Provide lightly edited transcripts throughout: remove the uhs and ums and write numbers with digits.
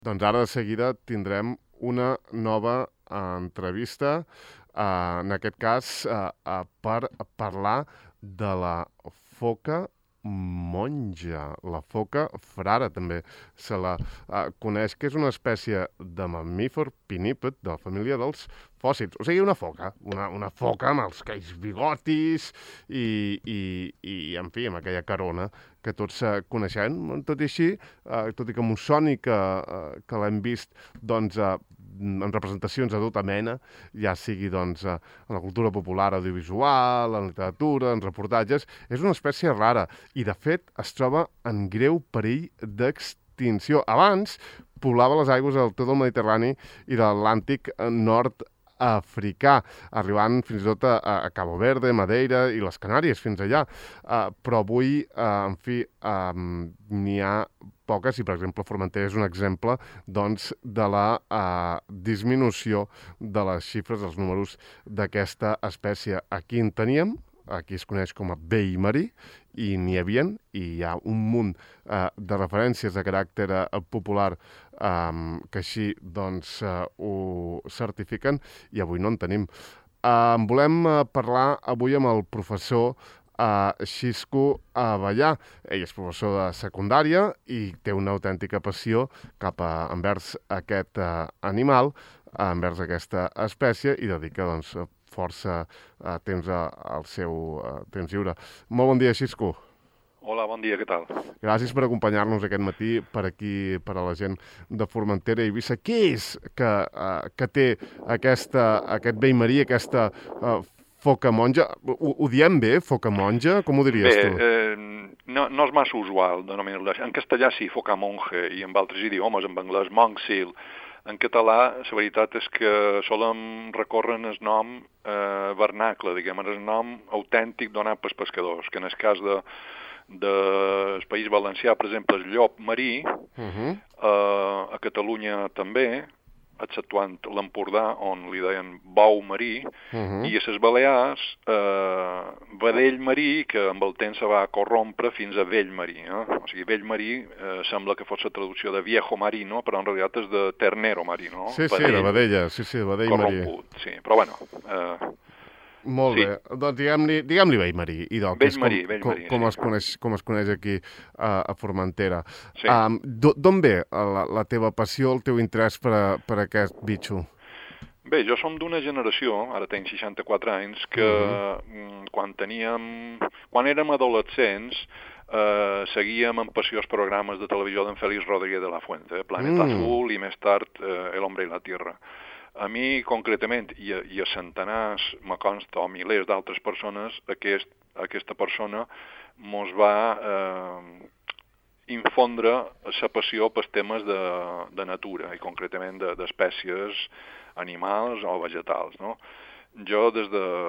Doncs ara de seguida tindrem una nova entrevista, en aquest cas per parlar de la foca monja, la foca frara també se la coneix, que és una espècie de mamífer pinníped de la família dels fòssils. O sigui, una foca, una foca amb els aquells bigotis i en fi, amb aquella carona que tots coneixem. Tot i així, tot i que m'ho soni que l'hem vist doncs, en representacions de tota mena, ja sigui doncs, en la cultura popular audiovisual, en literatura, en reportatges, és una espècie rara i, de fet, es troba en greu perill d'extinció. Abans poblava les aigües del tot del Mediterrani i de l'Atlàntic nord-africà, arribant fins i tot a Cabo Verde, Madeira i les Canàries, fins allà. Però avui, en fi, n'hi ha poques i, per exemple, Formentera és un exemple doncs, de la disminució de les xifres, dels números d'aquesta espècie. Aquí en teníem, aquí es coneix com a vell marí, i n'hi havia, i hi ha un munt de referències de caràcter popular que així doncs, ho certifiquen, i avui no en tenim. Volem parlar avui amb el professor Xisco Avellà. Ell és professor de secundària i té una autèntica passió envers aquest animal, envers aquesta espècie, i dedica doncs, força temps al seu temps lliure. Molt bon dia, Xisco. Hola, bon dia, què tal? Gràcies per acompanyar-nos aquest matí per aquí, per a la gent de Formentera i Eivissa. Què és que té aquest vell marí, aquesta foca monja? Ho diem bé, foca monja? Com ho diries tu? No és massa usual denominar-la. En castellà sí, foca monje, i en altres idiomes, en anglès monk seal. En català, la veritat és que solem recórrer en el nom vernacle, diguem, en el nom autèntic donat pels pescadors, que en el cas del País Valencià, per exemple, el llop marí, a Catalunya també, exceptuant l'Empordà, on li deien bou marí, i a les Balears, vedell marí, que amb el temps se va corrompre fins a vell marí. O sigui, vell marí sembla que fos la traducció de viejo marino, però en realitat és de ternero marino. Sí, de vedella, de vedell marí. Corromput, sí, però bueno... Molt bé, doncs diguem-li vell marí, vell marí, com es coneix aquí a Formentera. Sí. D'on ve la teva passió, el teu interès per aquest bitxo? Bé, jo som d'una generació, ara tinc 64 anys, que quan érem adolescents seguíem amb passió els programes de televisió d'en Félix Rodríguez de la Fuente, Planeta Azul i més tard El hombre y la tierra. A mi, concretament, i a centenars, me consta, o milers d'altres persones, aquesta persona mos va infondre la passió pels temes de natura, i concretament d'espècies animals o vegetals, no? Jo des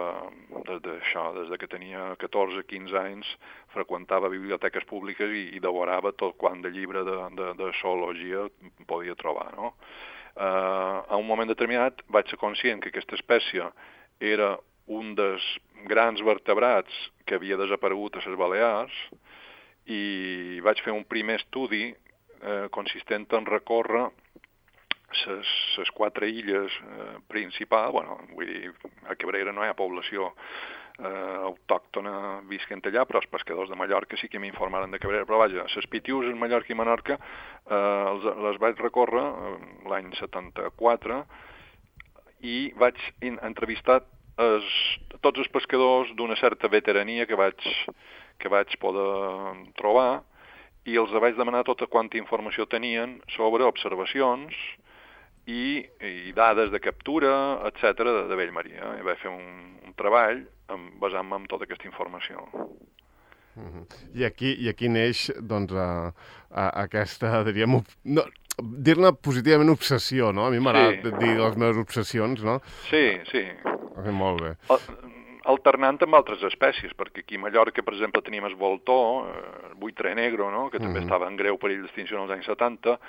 que tenia 14-15 anys freqüentava biblioteques públiques i devorava tot quant de llibre de zoologia podia trobar, no? A un moment determinat vaig ser conscient que aquesta espècie era un dels grans vertebrats que havia desaparegut a les Balears i vaig fer un primer estudi consistent en recórrer les 4 illes principals. Vull dir, a Cabrera no hi ha població autòctona visquent allà, però els pescadors de Mallorca sí que m'informaren de Cabrera. Però vaja, les Pitiüses, Mallorca i Menorca les vaig recórrer l'any 74 i vaig entrevistar tots els pescadors d'una certa veterania que vaig poder trobar, i els vaig demanar tota quanta informació tenien sobre observacions i dades de captura, etc., de vell marí. I vaig fer un treball basant-me en tota aquesta informació. I aquí neix doncs, aquesta, diríem, dir-ne positivament obsessió, no? A mi m'agrada dir les meves obsessions, no? Sí. Molt bé. Alternant amb altres espècies, perquè aquí a Mallorca, per exemple, teníem el voltor, el buitre negro, no? Que també estava en greu perill d'extinció en els anys 70,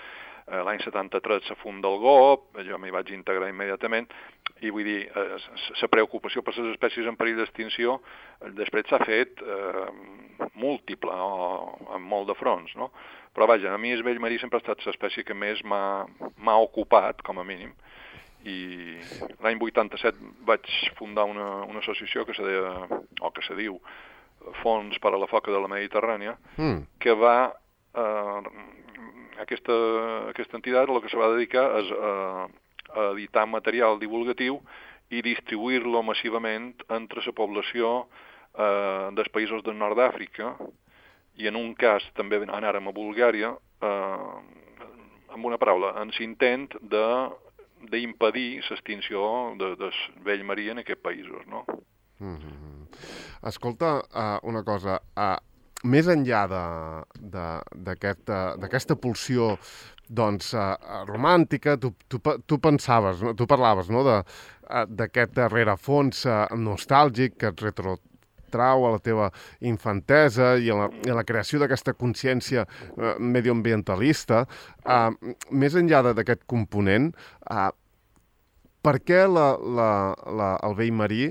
l'any 73 se funda el GOP, jo m'hi vaig integrar immediatament, i vull dir, la preocupació per les espècies en perill d'extinció després s'ha fet múltiple o en molt de fronts, no? Però vaja, a mi el vell marí sempre ha estat l'espècie que més m'ha ocupat, com a mínim, i l'any 87 vaig fundar una associació que se diu Fons per a la Foca de la Mediterrània, que va, aquesta entitat el que se va dedicar és a editar material divulgatiu i distribuir-lo massivament entre la població dels països del nord d'Àfrica, i en un cas també anàrem a Bulgària, amb una paraula, en l'intent d'impedir l'extinció del vell marí en aquests països, no? Escolta, una cosa, més enllà d'aquesta pulsió doncs, romàntica, tu pensaves, no? Tu parlaves, no? D'aquest rerefons nostàlgic que et retrotrau a la teva infantesa i a la creació d'aquesta consciència medioambientalista. Més enllà d'aquest component, per què el vell marí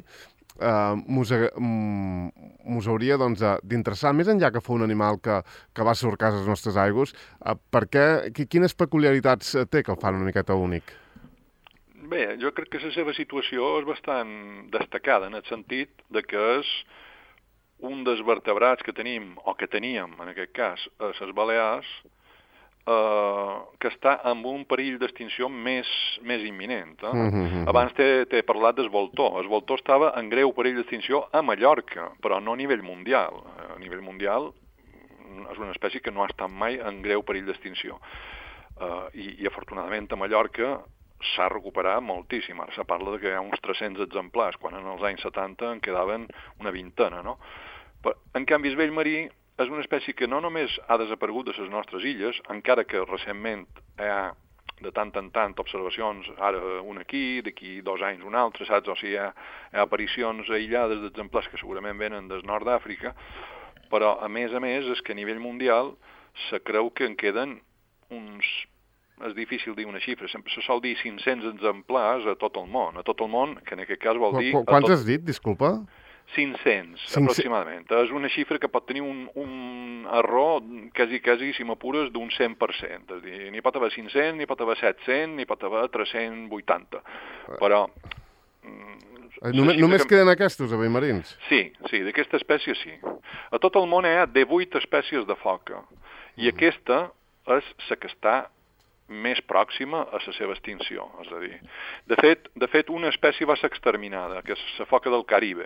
mos hauria d'interessar, més enllà que fou un animal que va surcar a les nostres aigües, quines peculiaritats té que el fan una miqueta únic? Bé, jo crec que la seva situació és bastant destacada, en el sentit de que és un dels vertebrats que tenim, o que teníem, en aquest cas, a les Balears, que està amb un perill d'extinció més imminent. Abans t'he parlat del voltor. El voltor estava en greu perill d'extinció a Mallorca, però no a nivell mundial. A nivell mundial és una espècie que no ha estat mai en greu perill d'extinció. I afortunadament a Mallorca s'ha recuperat moltíssim. Ara se parla que hi ha uns 300 exemplars, quan en els anys 70 en quedaven una vintena, no? En canvi, el vell marí és una espècie que no només ha desaparegut de les nostres illes, encara que recentment hi ha de tant en tant observacions, ara un aquí, d'aquí 2 anys un altre, saps? O sigui, hi ha aparicions aïllades d'exemplars que segurament venen del nord d'Àfrica, però a més és que a nivell mundial se creu que en queden uns... És difícil dir una xifra, sempre se sol dir 500 exemplars a tot el món, que en aquest cas vol dir... Quants has dit, disculpa? 500, aproximadament. És una xifra que pot tenir un error quasi, si m'apures, d'un 100%. És a dir, n'hi pot haver 500, n'hi pot haver 700, n'hi pot haver 380. Però... Només queden aquests, avellmarins? Sí, d'aquesta espècie sí. A tot el món hi ha 18 espècies de foca. I aquesta és la que està més pròxima a la seva extinció. És a dir, de fet una espècie va ser exterminada, que és la foca del Caribe.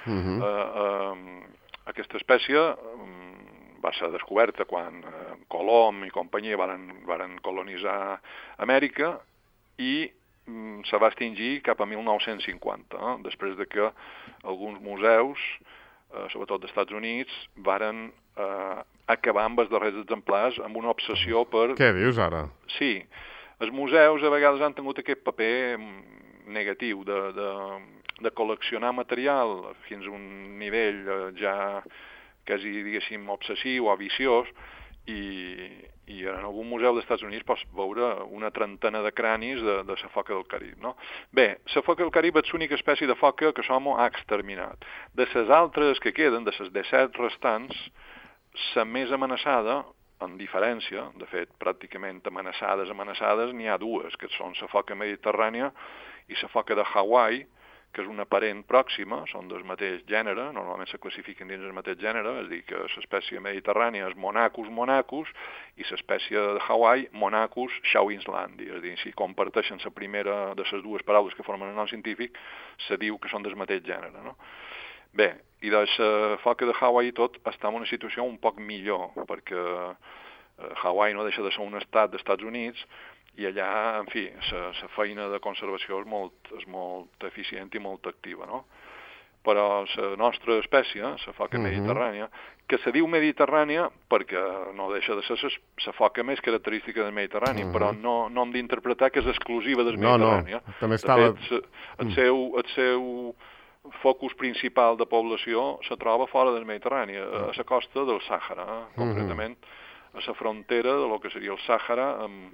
Aquesta espècie va ser descoberta quan Colom i companyia varen colonitzar Amèrica i se va extingir cap a 1950, després de que alguns museus, sobretot dels Estats Units, varen acabar amb els darrers exemplars amb una obsessió per... Què dius ara? Sí. Els museus a vegades han tingut aquest paper negatiu de col·leccionar material fins a un nivell ja quasi, diguéssim, obsessiu o viciós, i en algun museu dels Estats Units pots veure una trentena de cranis de la foca del Carib, no? Bé, la foca del Carib és l'única espècie de foca que l'home ha exterminat. De les altres que queden, de les 17 restants, la més amenaçada, en diferència, de fet, pràcticament amenaçades, n'hi ha 2, que són la foca mediterrània i la foca de Hawaii, que és una parent pròxima, són del mateix gènere, normalment se classifiquen dins del mateix gènere, és a dir, que l'espècie mediterrània és Monachus, i l'espècie de Hawaii, Monachus shawinslandi, és a dir, si comparteixen la primera de les 2 paraules que formen el nom científic, se diu que són del mateix gènere, no? Bé, i de la foca de Hawaii tot està en una situació un poc millor, perquè Hawaii no deixa de ser un estat dels Estats Units, i allà, en fi, la feina de conservació és molt eficient i molt activa, no? Però la nostra espècie, la foca mediterrània, que se diu mediterrània perquè no deixa de ser la foca més característica del Mediterrani, però no hem d'interpretar que és exclusiva del Mediterrània. No, també estava... De fet, el seu focus principal de població se troba fora del Mediterrani, a la costa del Sàhara, concretament a la frontera de lo que seria el Sàhara amb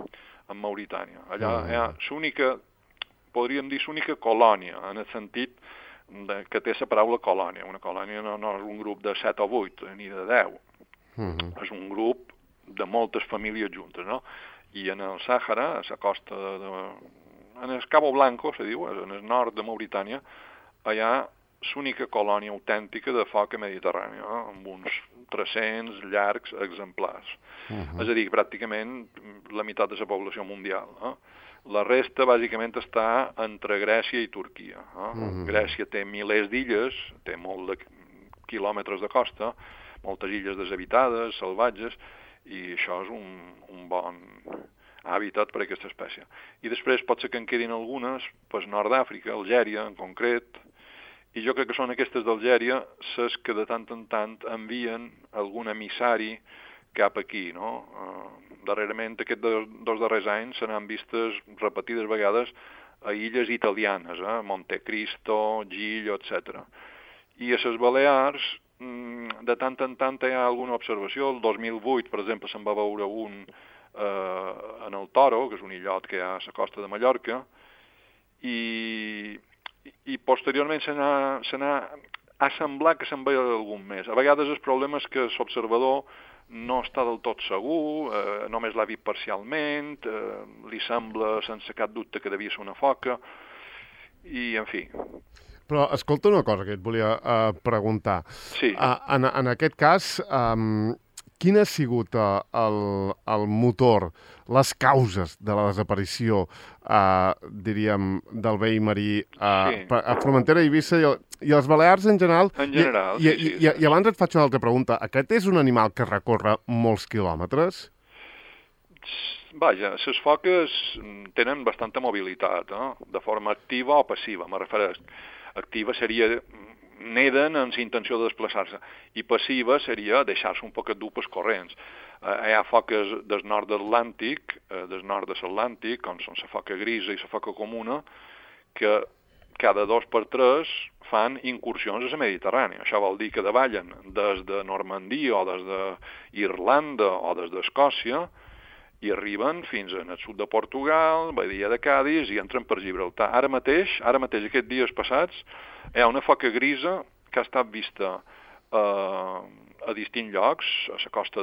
en Mauritània. Allà hi ha l'única, podríem dir l'única colònia, en el sentit que té la paraula colònia. Una colònia no és un grup de 7 o 8, ni de 10. És un grup de moltes famílies juntes, no? I en el Sàhara, a la costa en el Cabo Blanco, se diu, en el nord de Mauritània, hi ha l'única colònia autèntica de foca mediterrània, amb uns 300 llargs exemplars. És a dir, pràcticament la meitat de la població mundial. La resta, bàsicament, està entre Grècia i Turquia. Grècia té milers d'illes, té molts de quilòmetres de costa, moltes illes deshabitades, salvatges, i això és un bon hàbitat per a aquesta espècie. I després pot ser que en quedin algunes pel nord d'Àfrica, Algèria en concret, i jo crec que són aquestes d'Algèria les que de tant en tant envien algun emissari cap aquí, no? Darrerament, aquests dos darrers anys se n'han vistes repetides vegades a illes italianes, Montecristo, Giglio, etc. I a les Balears, de tant en tant hi ha alguna observació. El 2008, per exemple, se'n va veure un en el Toro, que és un illot que hi ha a la costa de Mallorca, i posteriorment ha semblat que se'n veia algun més. A vegades el problema és que l'observador no està del tot segur, només l'ha vist parcialment, li sembla sense cap dubte que devia ser una foca, i en fi. Però escolta una cosa que et volia preguntar. Sí. En aquest cas, quin ha sigut el motor, les causes de la desaparició, diríem, del vell marí a Formentera, Eivissa i les Balears en general? En general, sí. I abans et faig una altra pregunta. Aquest és un animal que recorre molts quilòmetres? Vaja, les foques tenen bastanta mobilitat, de forma activa o passiva. Me refereix, activa seria neden amb la intenció de desplaçar-se, i passiva seria deixar-se un poquet dur pels corrents. Hi ha foques del nord atlàntic, del nord de l'Atlàntic, com són la foca grisa i la foca comuna, que cada 2 per 3 fan incursions a la Mediterrània. Això vol dir que davallen des de Normandia o des d'Irlanda o des d'Escòcia i arriben fins al sud de Portugal, Badia de Cádiz, i entren per Gibraltar. Ara mateix, aquests dies passats, hi ha una foca grisa que ha estat vista a distints llocs, a la costa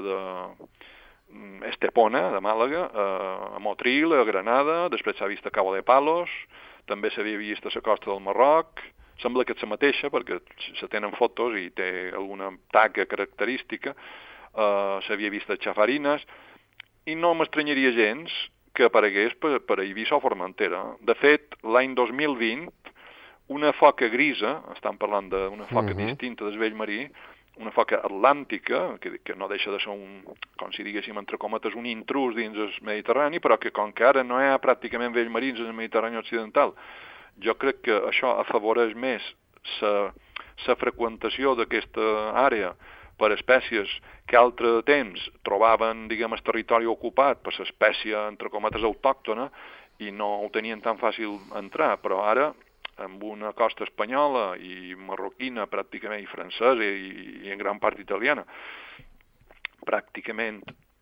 d'Estepona, de Màlaga, a Motril, a Granada, després s'ha vist a Cabo de Palos, també s'havia vist a la costa del Marroc. Sembla que és la mateixa, perquè se tenen fotos i té alguna taca característica. S'havia vist a Chafarinas, i no m'estranyaria gens que aparegués per Eivissa o Formentera. De fet, l'any 2020, una foca grisa, estan parlant d'una foca distinta del vell marí, una foca atlàntica, que no deixa de ser com si diguéssim, entre cometes, un intrus dins el Mediterrani, però que com que ara no hi ha pràcticament vells marins en el Mediterrani occidental, jo crec que això afavoreix més la freqüentació d'aquesta àrea per espècies que altre temps trobaven, diguem, el territori ocupat per l'espècie, entre cometes, autòctona, i no ho tenien tan fàcil entrar, però ara, amb una costa espanyola i marroquina pràcticament, i francesa i en gran part italiana, pràcticament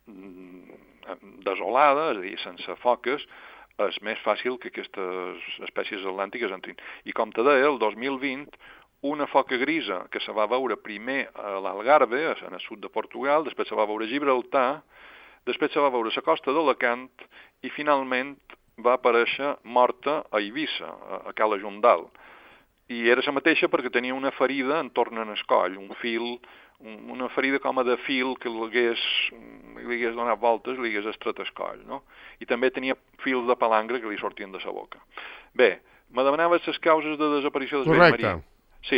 desolada, és a dir, sense foques, és més fàcil que aquestes espècies atlàntiques entrin. I com te deia, el 2020, una foca grisa que se va veure primer a l'Algarve, en el sud de Portugal, després se va veure a Gibraltar, després se va veure a la costa d'Alacant i finalment va aparèixer morta a Eivissa, a Cala Jondal. I era la mateixa perquè tenia una ferida en torn en el coll, un fil, una ferida com a de fil que li hagués donat voltes, li hagués estret el coll, no? I també tenia fils de palangre que li sortien de la boca. Bé, me demanaves les causes de desaparició del vell marí. Correcte. Sí,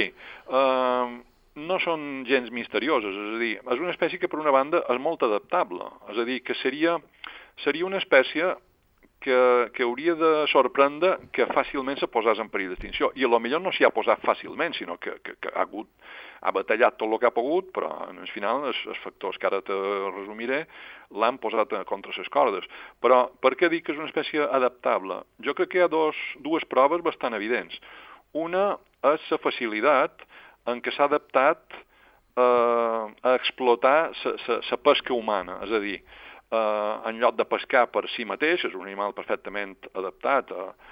no són gens misterioses, és a dir, és una espècie que per una banda és molt adaptable, és a dir, que seria una espècie que hauria de sorprendre que fàcilment se posés en perill d'extinció, i potser no s'hi ha posat fàcilment, sinó que ha batallat tot el que ha pogut, però al final els factors que ara te resumiré l'han posat contra les cordes. Però per què dic que és una espècie adaptable? Jo crec que hi ha dues proves bastant evidents. Una és la facilitat en què s'ha adaptat a explotar la pesca humana, és a dir, en lloc de pescar per si mateix, és un animal perfectament adaptat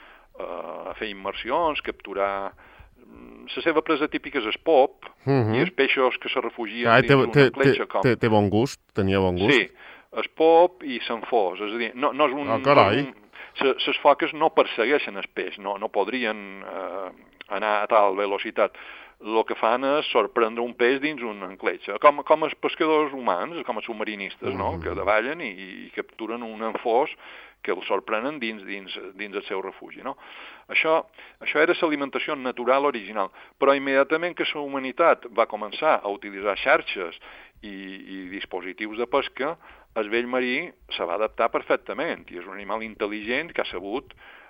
a fer immersions, capturar... La seva presa típica és el pop, i els peixos que se refugien dins una cletxa com... Té bon gust, tenia bon gust. Sí, el pop i s'enfós, és a dir, no és un... carai! Les foques no persegueixen el peix, no podrien anar a tal velocitat. El que fan és sorprendre un peix dins una encletxa, com els pescadors humans, com els submarinistes, no? Que davallen i capturen un enfós que el sorprenen dins el seu refugi, no? Això era l'alimentació natural original, però immediatament que la humanitat va començar a utilitzar xarxes i dispositius de pesca, el vell marí se va adaptar perfectament, i és un animal intel·ligent que ha sabut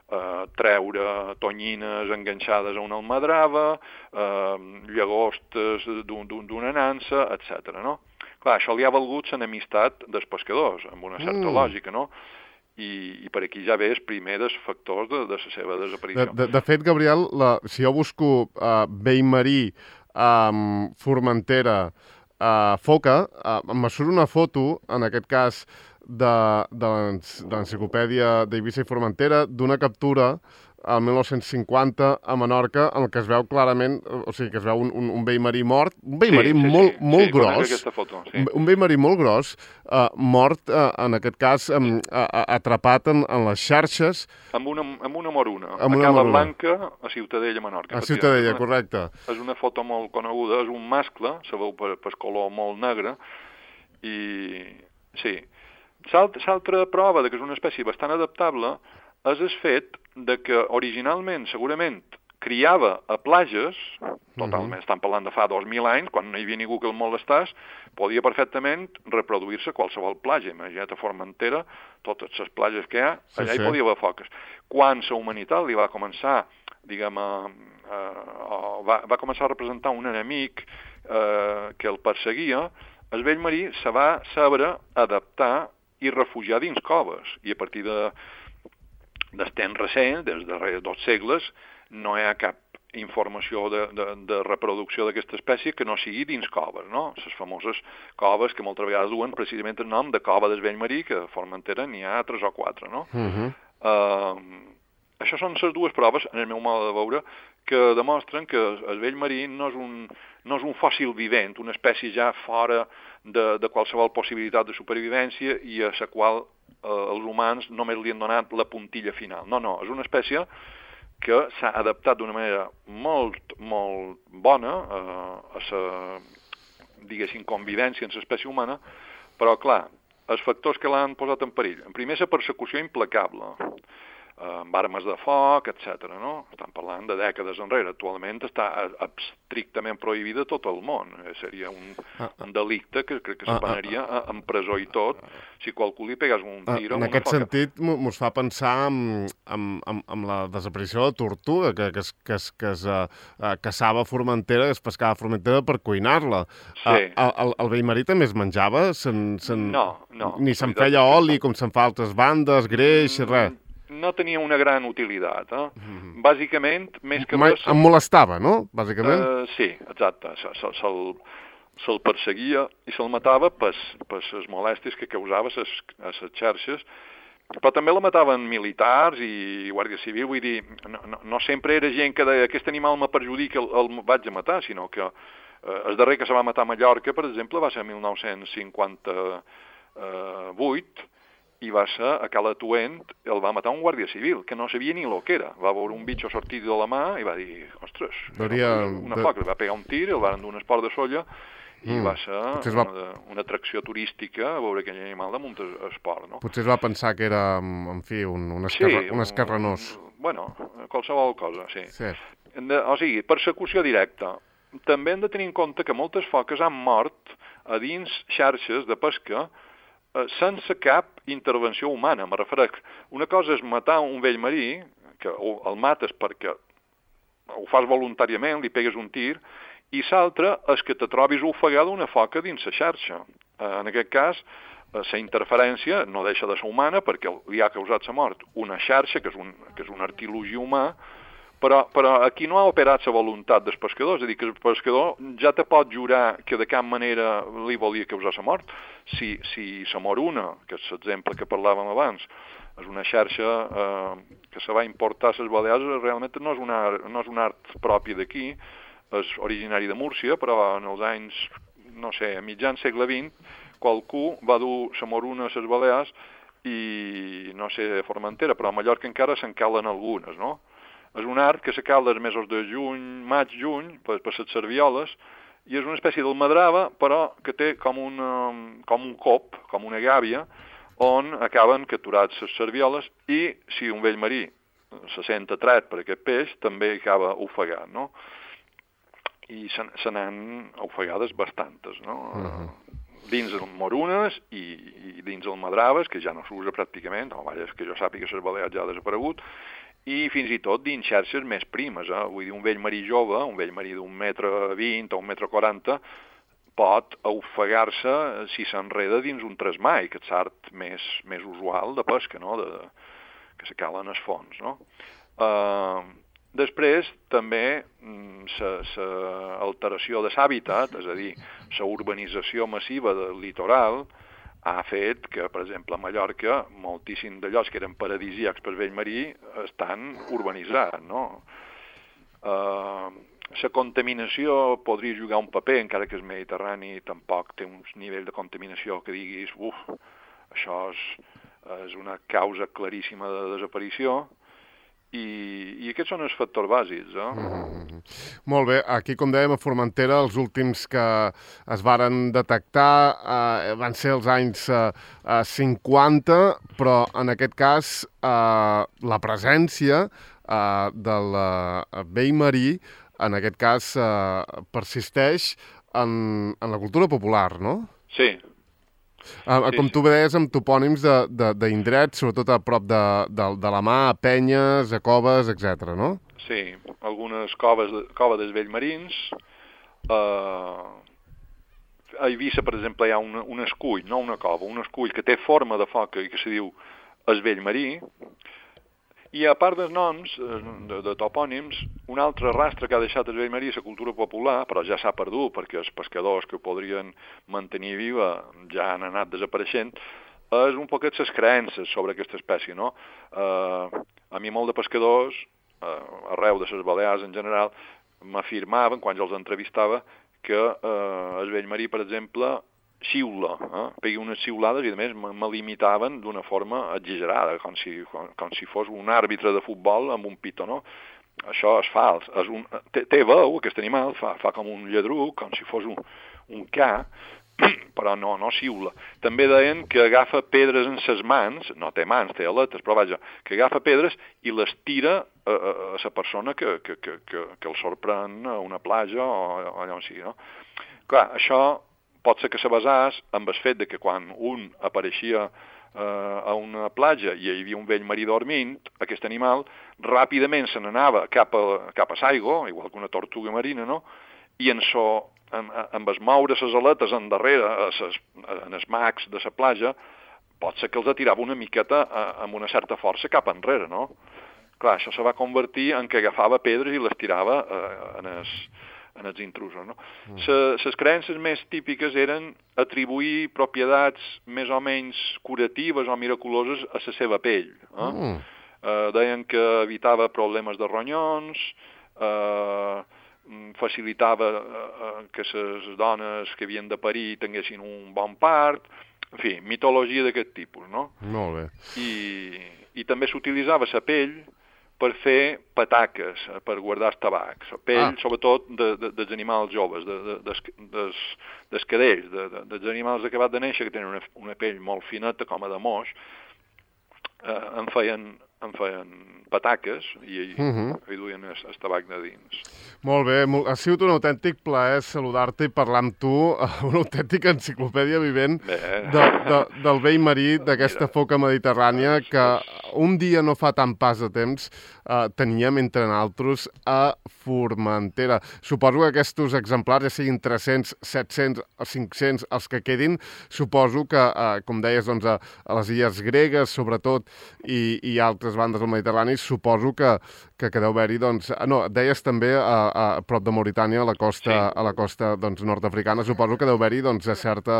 treure tonyines enganxades a una almadrava, llagostes d'una nansa, etc. No? Clar, això li ha valgut l'enemistat dels pescadors, amb una certa lògica, no? I per aquí ja ve els primers factors de la seva desaparició. De fet, Gabriel, si jo busco vell marí, Formentera, foca, me surt una foto, en aquest cas, de l'enciclopèdia d'Eivissa i Formentera, d'una captura al 1950 a Menorca, en què es veu clarament, o sigui, que es veu un vell marí mort, un vell marí molt gros, foto, un vell marí molt gros, mort, en aquest cas, atrapat en les xarxes. Amb una moruna, a Cala Blanca, a Ciutadella, Menorca. A Ciutadella, correcte. És una foto molt coneguda, és un mascle, se veu per color molt negre, i sí. L'altra prova que és una espècie bastant adaptable és el fet de que originalment, segurament, criava a plages, totalment, estan parlant de fa 2.000 anys, quan no hi havia ningú que el molestàs, podia perfectament reproduir-se a qualsevol platja. Imagina't a Formentera, totes les platges que hi ha, allà hi podia haver foques. Quan la humanitat li va començar, diguem, va començar a representar un enemic que el perseguia, el vell marí se va saber adaptar i refugiar dins coves. I a partir del temps recent, des de darrere 2 segles, no hi ha cap informació de reproducció d'aquesta espècie que no sigui dins coves, no? Les famoses coves que moltes vegades duen precisament el nom de cova del vell marí, que a Formentera n'hi ha 3 o 4, no? Això són les dues proves, en el meu modo de veure, que demostren que el vell marí no és un fòssil vivent, una espècie ja fora de qualsevol possibilitat de supervivència i a la qual els humans només li han donat la puntilla final. No, és una espècie que s'ha adaptat d'una manera molt, molt bona a la, diguéssim, convivència amb l'espècie humana, però, clar, els factors que l'han posat en perill. En primer, la persecució implacable, amb armes de foc, etc. No? Estan parlant de dècades enrere. Actualment està estrictament prohibida a tot el món. Seria un delicte que crec que se penaria en presó i tot si qualcú li pegués un tir a una foca. En aquest sentit, mos fa pensar en la desaparició de la tortuga, que es caçava a Formentera, que es pescava a Formentera per cuinar-la. Sí. El vell marí també es menjava? No. Ni se'n feia oli, com se'n fa a altres bandes, greix, res? No tenia una gran utilitat. Bàsicament, més que res... Em molestava, no? Bàsicament? Sí, exacte. Se'l perseguia i se'l matava per les molèsties que causava a les xarxes, però també la mataven militars i guàrdia civil. Vull dir, no sempre era gent que deia aquest animal me perjudica, el vaig a matar, sinó que el darrer que se va matar a Mallorca, per exemple, va ser en 1958, i va ser a Cala Tuent, el va matar un guàrdia civil, que no sabia ni el que era. Va veure un bitxo sortir de la mà i va dir, ostres, una foca, li va pegar un tir, el van donar un esport de solla, i va ser una atracció turística a veure aquell animal damunt esport, no? Potser es va pensar que era, en fi, un escarranós. Bueno, qualsevol cosa, sí. O sigui, persecució directa. També hem de tenir en compte que moltes foques han mort a dins xarxes de pesca sense cap intervenció humana. Me refereix, una cosa és matar un vell marí, que el mates perquè ho fas voluntàriament, li pegues un tir, i l'altra és que te trobis ofegada una foca dins la xarxa. En aquest cas, la interferència no deixa de ser humana perquè li ha causat la mort una xarxa, que és un artilugi humà, Però aquí no ha operat la voluntat del pescador, és a dir, que el pescador ja te pot jurar que de cap manera li volia causar la mort. Si se mor una, que és l'exemple que parlàvem abans, és una xarxa que se va importar a les Balears, realment no és un art propi d'aquí, és originari de Múrcia, però en els anys, no sé, a mitjan segle XX, qualcú va dur la moruna a les Balears i, no sé, a Formentera, però a Mallorca encara se'n calen algunes, no? És un art que se cala els mesos de juny, maig, juny, per les servioles, i és una espècie d'almadrava, però que té com un cop, com una gàbia, on acaben capturats les servioles i si un vell marí se sent atret per aquest peix, també acaba ofegat, no? I se n'han ofegades bastantes, no? Dins el morunes i dins el madraves, que ja no s'usa pràcticament, o vaja, que jo sàpiga que les Balears ja ha desaparegut, i fins i tot dins xarxes més primes, vull dir, un vell marí jove, un vell marí d'1,20 m o 1,40 m, pot ofegar-se si s'enreda dins un tresmai, que és l'art més usual de pesca, no? Que se calen els fons, no? Després, també, l'alteració de l'hàbitat, és a dir, la urbanització massiva del litoral, ha fet que, per exemple, a Mallorca, moltíssim de llocs que eren paradisíacs per vell marí estan urbanitzats, no? La contaminació podria jugar un paper, encara que el Mediterrani tampoc té un nivell de contaminació que diguis, això és una causa claríssima de desaparició, i aquests són els factors bàsics. Molt bé, aquí, com dèiem, a Formentera, els últims que es varen detectar van ser els anys 50, però en aquest cas la presència del vell marí, en aquest cas, persisteix en la cultura popular, no? Sí. Com tu deies, amb topònims d'indrets, sobretot a prop de la mà, a penyes, a coves, etc., no? Sí, algunes coves dels vellmarins. A Eivissa, per exemple, hi ha un escull, no una cova, un escull que té forma de foca i que se diu el vellmarí. I a part dels noms, de topònims, un altre rastre que ha deixat el vellmarí a la cultura popular, però ja s'ha perdut perquè els pescadors que ho podrien mantenir viva ja han anat desapareixent, és un poquet les creences sobre aquesta espècie, no? A mi molt de pescadors, arreu de les Balears en general, m'afirmaven, quan jo els entrevistava, que el vellmarí, per exemple, xiula, pegui unes xiulades i a més me limitaven d'una forma exagerada, com si fos un àrbitre de futbol amb un pito, no? Això és fals. Té veu, aquest animal, fa com un lladruc, com si fos un ca, però no xiula. També deien que agafa pedres en ses mans, no té mans, té aletes, però vaja, que agafa pedres i les tira a la persona que el sorprèn a una platja o allà on sigui, no? Clar, això pot ser que se basés amb el fet de que quan un apareixia a una platja i hi havia un vell marí dormint, aquest animal ràpidament se n'anava cap a l'aigua, igual que una tortuga marina, no? I amb es moure les aletes endarrere, en els mags de la platja, pot ser que els atirava una miqueta amb una certa força cap enrere, no? Clar, això se va convertir en que agafava pedres i les tirava en els intrusos, no? Les creences més típiques eren atribuir propietats més o menys curatives o miraculoses a la seva pell. Deien que evitava problemes de ronyons, facilitava que les dones que havien de parir tinguessin un bon part, en fi, mitologia d'aquest tipus, no? Molt bé. I també s'utilitzava la pell per fer pataques, per guardar el tabac. La pell, sobretot, dels animals joves, dels cadells, dels animals acabats de néixer, que tenen una pell molt fineta, com a de moix, en feien pataques i duien el tabac de dins. Molt bé, ha sigut un autèntic plaer saludar-te i parlar amb tu, una autèntica enciclopèdia vivent del vell marí, d'aquesta foca mediterrània que un dia no fa tant pas de temps teníem, entre altres, a Formentera. Suposo que aquests exemplars, ja siguin 300, 700 o 500, els que quedin, suposo que, com deies, doncs, a les illes gregues, sobretot, i altres aquestes bandes del Mediterrani, suposo que deu haver-hi, doncs... No, deies també a prop de Mauritània, a la costa doncs, nord-africana, suposo que deu haver-hi doncs, certa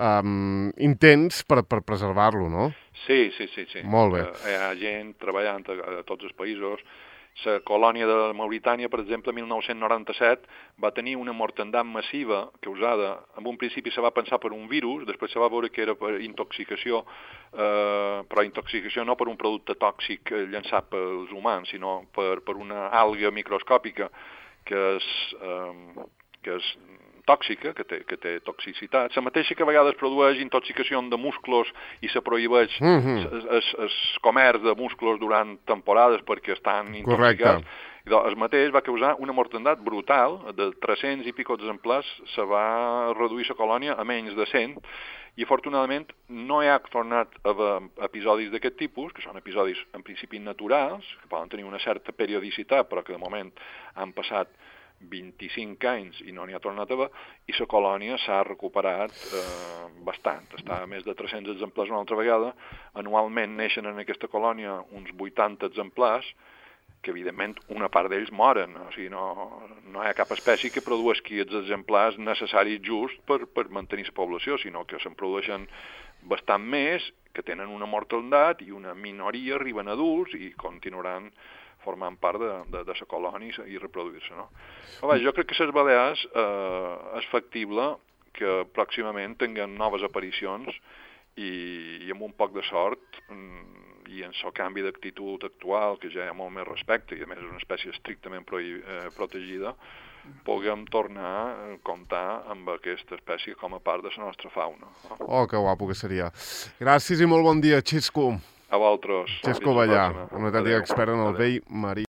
intents per preservar-lo, no? Sí. Molt bé. Hi ha gent treballant a tots els països. La colònia de Mauritània, per exemple, 1997, va tenir una mortandat massiva causada, en un principi se va pensar per un virus, després se va veure que era per intoxicació, però intoxicació no per un producte tòxic llançat pels humans, sinó per una alga microscòpica que és tòxica, que té toxicitat, la mateixa que a vegades produeix intoxicació de musclos i se prohibeix el comerç de musclos durant temporades perquè estan intoxicats. El mateix va causar una mortandat brutal, de 300 i pico exemplars se va reduir la colònia a menys de 100, i afortunadament no hi ha tornat a haver episodis d'aquest tipus, que són episodis en principi naturals, que poden tenir una certa periodicitat, però que de moment han passat 25 anys i no n'hi ha tornat a haver, i la colònia s'ha recuperat bastant. Està a més de 300 exemplars una altra vegada. Anualment neixen en aquesta colònia uns 80 exemplars, que evidentment una part d'ells moren. O sigui, no hi ha cap espècie que produeixi els exemplars necessaris just per mantenir la població, sinó que se'n produeixen bastant més, que tenen una mortaldat, i una minoria arriben adults i continuaran formant part de la colònia i reproduir-se, no? Però jo crec que les Balears és factible que pròximament tinguin noves aparicions i amb un poc de sort i en el canvi d'actitud actual, que ja hi ha molt més respecte i a més és una espècie estrictament protegida, puguem tornar a comptar amb aquesta espècie com a part de la nostra fauna. Oh, que guapo que seria. Gràcies i molt bon dia, Xisco. A vosaltres. Xisco Ballà, un autèntic expert en el vell marí.